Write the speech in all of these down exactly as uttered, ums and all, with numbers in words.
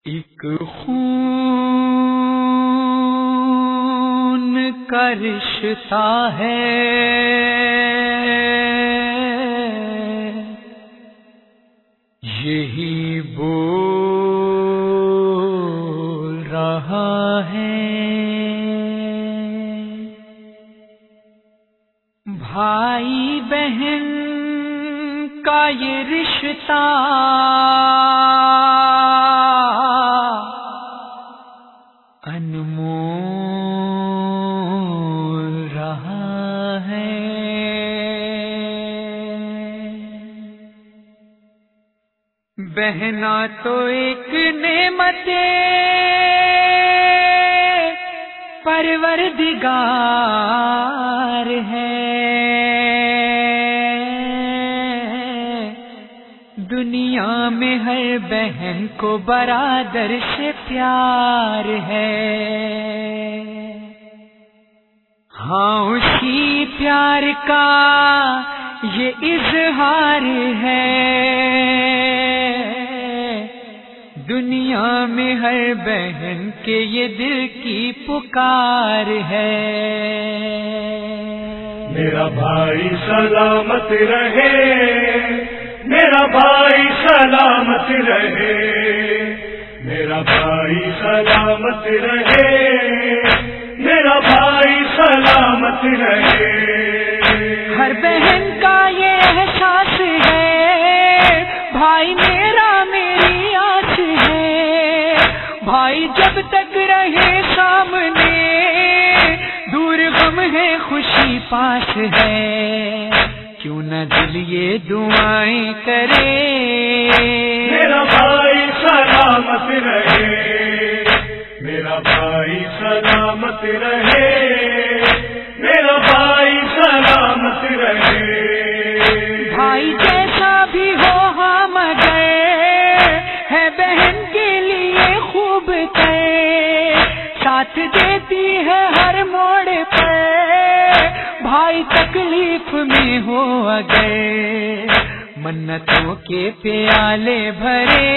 ایک خون کا رشتہ ہے، یہی بول رہا ہے، بھائی بہن کا یہ رشتہ انمول رہا ہے۔ بہنا تو ایک نعمت پروردگار ہے، دنیا میں ہر بہن کو برادر سے پیار ہے، ہاں اسی پیار کا یہ اظہار ہے، دنیا میں ہر بہن کے یہ دل کی پکار ہے۔ میرا بھائی سلامت رہے، میرا بھائی سلامت رہے، میرا بھائی سلامت رہے، میرا بھائی سلامت رہے۔ ہر بہن کا یہ احساس ہے، بھائی میرا میری آس ہے، بھائی جب تک رہے سامنے، دور غم ہے خوشی پاس ہے، کیوں نہ دل یہ دعائیں کرے، میرا بھائی سلامت رہے، میرا بھائی سلامت رہے، میرا بھائی سلامت رہے۔ بھائی جیسا بھی ہو ہم گئے ہے بہن کے لیے خوب تے، ساتھ دیتی ہے ہر موڑ پہ، بھائی تکلیف میں ہو گئے، منتوں کے پیالے بھرے،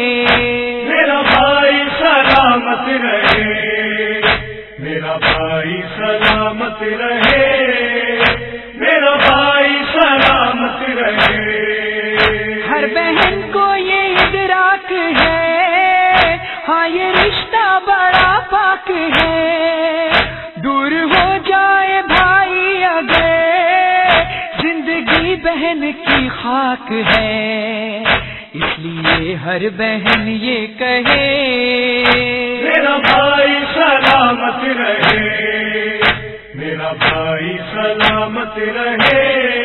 میرا بھائی سلامت رہے، میرا بھائی سلامت رہے، میرا بھائی سلامت رہے۔ ہر بہن کو یہ ادراک ہے، ہاں یہ رشتہ بڑا پاک ہے، دور ہو جائے بھائی اگر زندگی بہن کی خاک ہے، اس لیے ہر بہن یہ کہے، میرا بھائی سلامت رہے، میرا بھائی سلامت رہے،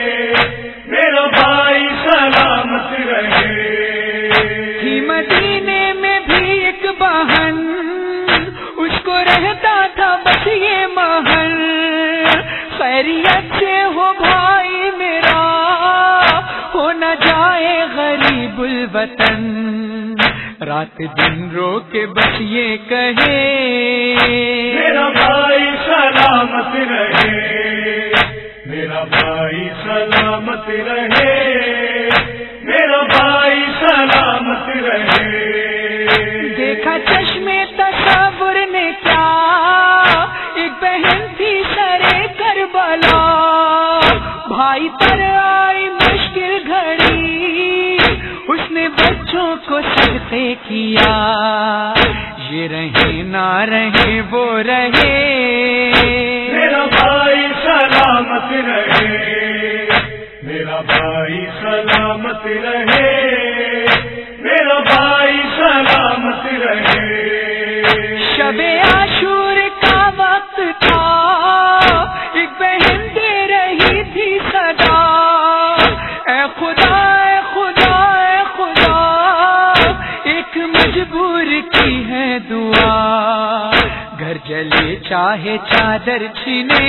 میرا بھائی سلامت رہے۔ تھی مدینے میں بھی ایک بہن، اس کو رہتا تھا بس یہ محل، خیریت سے ہو بھائی میرا، ہو نہ جائے غریب الوطن، رات دن رو کے بس یہ کہے، میرا بھائی سلامت رہے، میرا بھائی سلامت رہے، میرا بھائی سلامت رہے۔ دیکھا چشمے تصور نے کیا، ایک بہن تھی سرے کربلا، بھائی پر آئی مشکل گھڑی، اس نے بچوں کو صدقے کیا، یہ رہے نہ رہے وہ رہے، میرا بھائی سلامت رہے، میرا بھائی سلامت رہے، میرا بھائی سلامت رہے۔ شب عاشور کا وقت تھا، ایک بہن دے رہی تھی صدا، اے خدا اے خدا اے خدا، ایک مجبور کی ہے دعا، گھر جلے چاہے چادر چھنے،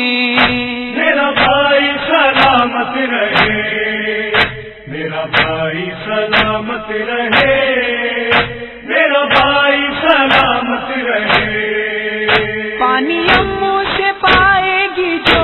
میرا بھائی سلامت رہے، میرا بھائی سلامت رہے، میرا بھائی سلامت رہے۔ پانی امو سے پائے گی جو،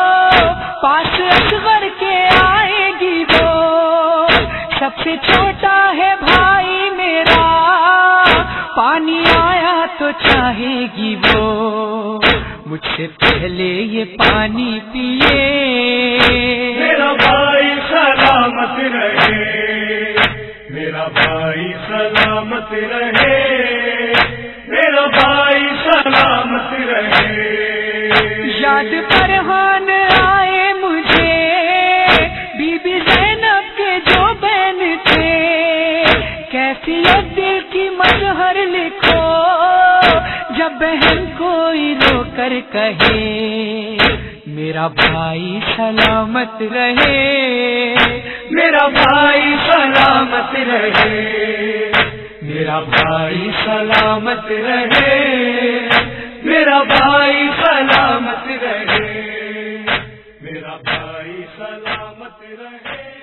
پاس اصغر کے آئے گی وہ، سب سے چھوٹا ہے بھائی میرا، پانی آیا تو چاہے گی وہ مجھ سے پہلے یہ پانی پیے. میرا بھائی سلامت رہے، میرا بھائی سلامت رہے، میرا بھائی سلامت رہے. یاد فرحان آئے مجھے بی بی زینب کے جو بہن تھے، کیفیت دل کی مظہر لکھو جب بہن کوئی رو کر کہے میرا بھائی سلامت رہے، میرا بھائی سلامت رہے، میرا بھائی سلامت رہے، میرا بھائی سلامت رہے، میرا بھائی سلامت رہے.